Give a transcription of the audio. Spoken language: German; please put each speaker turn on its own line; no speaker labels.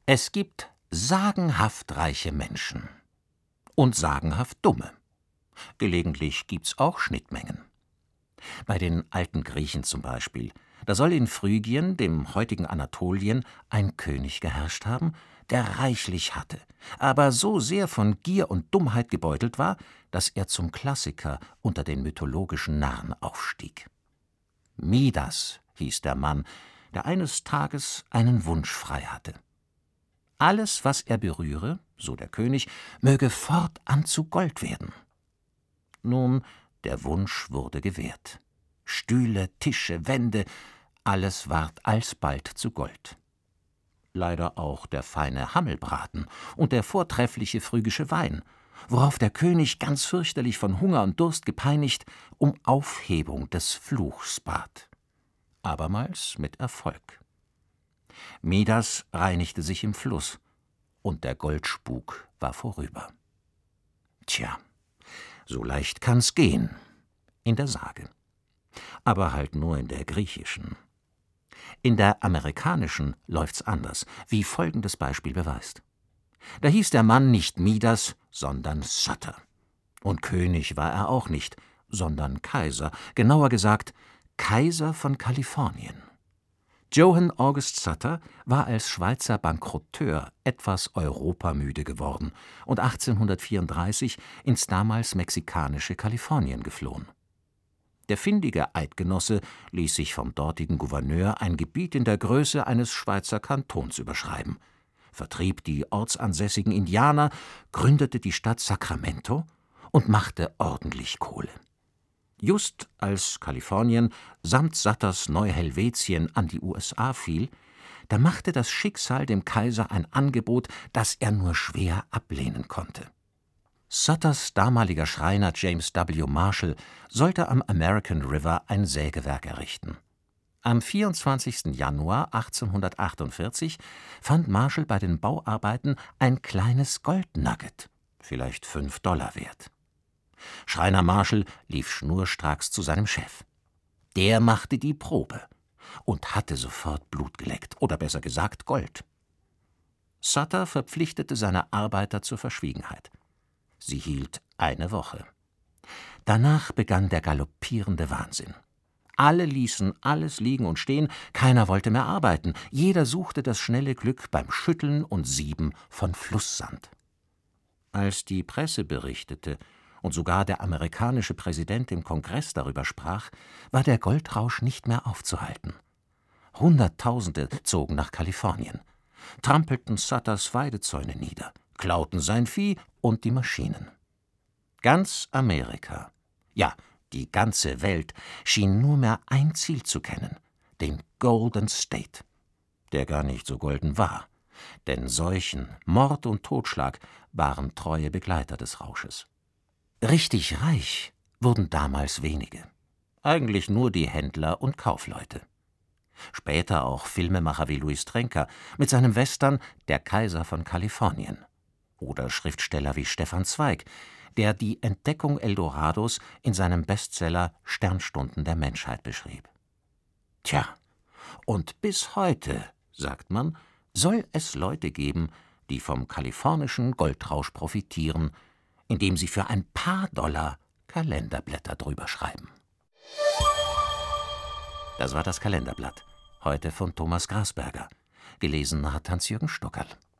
Es gibt sagenhaft reiche Menschen und sagenhaft dumme. Gelegentlich gibt's auch Schnittmengen. Bei den alten Griechen zum Beispiel, da soll in Phrygien, dem heutigen Anatolien, ein König geherrscht haben, der reichlich hatte, aber so sehr von Gier und Dummheit gebeutelt war, dass er zum Klassiker unter den mythologischen Narren aufstieg. Midas hieß der Mann, der eines Tages einen Wunsch frei hatte. Alles, was er berühre, so der König, möge fortan zu Gold werden. Nun, der Wunsch wurde gewährt. Stühle, Tische, Wände, alles ward alsbald zu Gold. Leider auch der feine Hammelbraten und der vortreffliche phrygische Wein, worauf der König, ganz fürchterlich von Hunger und Durst gepeinigt, um Aufhebung des Fluchs bat. Abermals mit Erfolg. Midas reinigte sich im Fluss, und der Goldspuk war vorüber. Tja, so leicht kann's gehen, in der Sage. Aber halt nur in der griechischen. In der amerikanischen läuft's anders, wie folgendes Beispiel beweist. Da hieß der Mann nicht Midas, sondern Sutter. Und König war er auch nicht, sondern Kaiser, genauer gesagt Kaiser von Kalifornien. Johann August Sutter war als Schweizer Bankrotteur etwas europamüde geworden und 1834 ins damals mexikanische Kalifornien geflohen. Der findige Eidgenosse ließ sich vom dortigen Gouverneur ein Gebiet in der Größe eines Schweizer Kantons überschreiben, vertrieb die ortsansässigen Indianer, gründete die Stadt Sacramento und machte ordentlich Kohle. Just als Kalifornien samt Sutters Neu-Helvetien an die USA fiel, da machte das Schicksal dem Kaiser ein Angebot, das er nur schwer ablehnen konnte. Sutters damaliger Schreiner James W. Marshall sollte am American River ein Sägewerk errichten. Am 24. Januar 1848 fand Marshall bei den Bauarbeiten ein kleines Goldnugget, vielleicht $5 wert. Schreiner Marshall lief schnurstracks zu seinem Chef. Der machte die Probe und hatte sofort Blut geleckt, oder besser gesagt Gold. Sutter verpflichtete seine Arbeiter zur Verschwiegenheit. Sie hielt eine Woche. Danach begann der galoppierende Wahnsinn. Alle ließen alles liegen und stehen, keiner wollte mehr arbeiten, jeder suchte das schnelle Glück beim Schütteln und Sieben von Flusssand. Als die Presse berichtete und sogar der amerikanische Präsident im Kongress darüber sprach, war der Goldrausch nicht mehr aufzuhalten. Hunderttausende zogen nach Kalifornien, trampelten Sutters Weidezäune nieder, klauten sein Vieh und die Maschinen. Ganz Amerika, ja, die ganze Welt, schien nur mehr ein Ziel zu kennen, den Golden State, der gar nicht so golden war, denn Seuchen, Mord und Totschlag waren treue Begleiter des Rausches. Richtig reich wurden damals wenige, eigentlich nur die Händler und Kaufleute. Später auch Filmemacher wie Louis Trenker mit seinem Western »Der Kaiser von Kalifornien« oder Schriftsteller wie Stefan Zweig, der die Entdeckung Eldorados in seinem Bestseller »Sternstunden der Menschheit« beschrieb. Tja, und bis heute, sagt man, soll es Leute geben, die vom kalifornischen Goldrausch profitieren, indem sie für ein paar Dollar Kalenderblätter drüber schreiben. Das war das Kalenderblatt, heute von Thomas Grasberger. Gelesen hat Hans-Jürgen Stockerl.